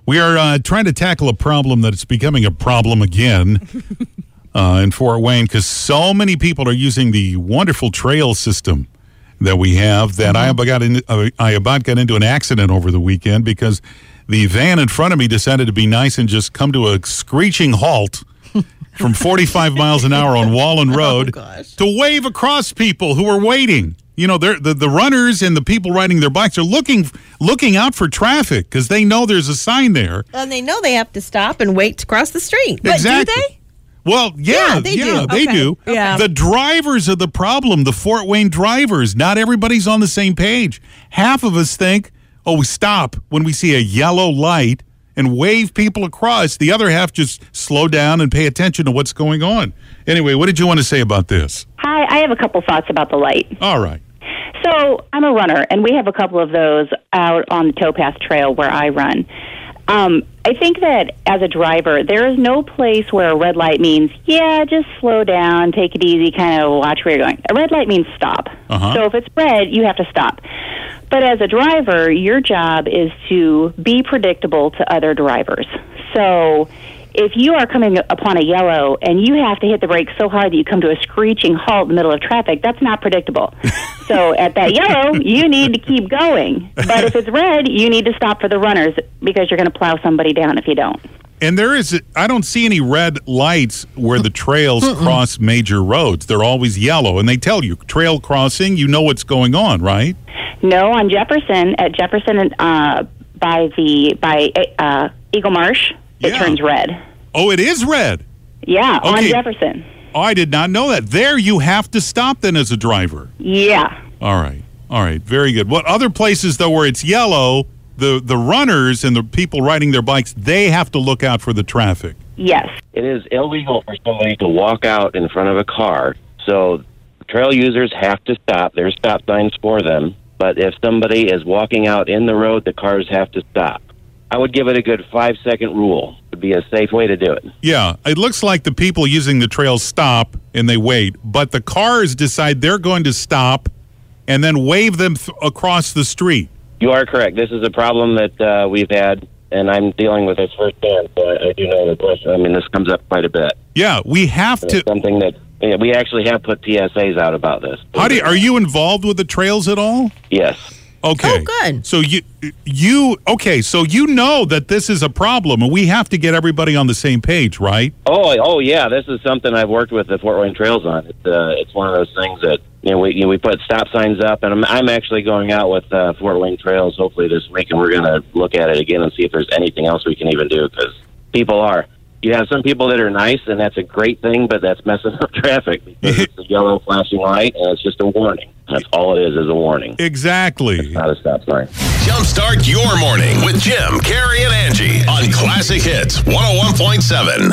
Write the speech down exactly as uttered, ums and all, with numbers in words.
We are uh, trying to tackle a problem that is becoming a problem again uh, in Fort Wayne because so many people are using the wonderful trail system that we have that mm-hmm. I, got in, uh, I about got into an accident over the weekend because the van in front of me decided to be nice and just come to a screeching halt from forty-five miles an hour on Wallen Road oh, to wave across people who are waiting. You know, they're, the the runners and the people riding their bikes are looking looking out for traffic because they know there's a sign there. And they know they have to stop and wait to cross the street. Exactly. But do they? Well, yeah, yeah, they yeah, do. they okay. do. Yeah. The drivers are the problem, the Fort Wayne drivers. Not everybody's on the same page. Half of us think, oh, we stop when we see a yellow light and wave people across. The other half just slow down and pay attention to what's going on. Anyway, what did you want to say about this? Hi, I have a couple thoughts about the light. All right. So I'm a runner, and we have a couple of those out on the Towpath Trail where I run. Um, I think that as a driver, there is no place where a red light means, yeah, just slow down, take it easy, kind of watch where you're going. A red light means stop. Uh-huh. So if it's red, you have to stop. But as a driver, your job is to be predictable to other drivers. So if you are coming upon a yellow and you have to hit the brakes so hard that you come to a screeching halt in the middle of traffic, that's not predictable. So at that yellow, you need to keep going. But if it's red, you need to stop for the runners because you're going to plow somebody down if you don't. And there is, I don't see any red lights where the trails cross major roads. They're always yellow. And they tell you, trail crossing, you know what's going on, right? No, on Jefferson, at Jefferson uh, by the by uh, Eagle Marsh, it Yeah. turns red. Oh, it is red. Yeah, on Okay. Jefferson. Oh, I did not know that. There you have to stop then as a driver. Yeah. All right. All right. Very good. What other places, though, where it's yellow, the, the runners and the people riding their bikes, they have to look out for the traffic. Yes. It is illegal for somebody to walk out in front of a car. So trail users have to stop. There's stop signs for them. But if somebody is walking out in the road, the cars have to stop. I would give it a good five-second rule. It would be a safe way to do it. Yeah. It looks like the people using the trail stop and they wait, but the cars decide they're going to stop and then wave them th- across the street. You are correct. This is a problem that uh, we've had, and I'm dealing with this firsthand, so I, I do know the question. I mean, this comes up quite a bit. Yeah, we have And to. it's something that yeah, we actually have put P S As out about this. How do you, are you involved with the trails at all? Yes. Okay. Oh, good. So you, you, okay, so you know that this is a problem, and we have to get everybody on the same page, right? Oh, oh yeah. This is something I've worked with the Fort Wayne Trails on. It's uh, it's one of those things that you know we you know, we put stop signs up, and I'm I'm actually going out with uh, Fort Wayne Trails hopefully this week, and we're going to look at it again and see if there's anything else we can even do because people are. You have some people that are nice, and that's a great thing, but that's messing up traffic because it's a yellow flashing light, and it's just a warning. That's all it is, is a warning. Exactly. It's not a stop sign. Jumpstart your morning with Jim, Carrie, and Angie on Classic Hits one oh one point seven.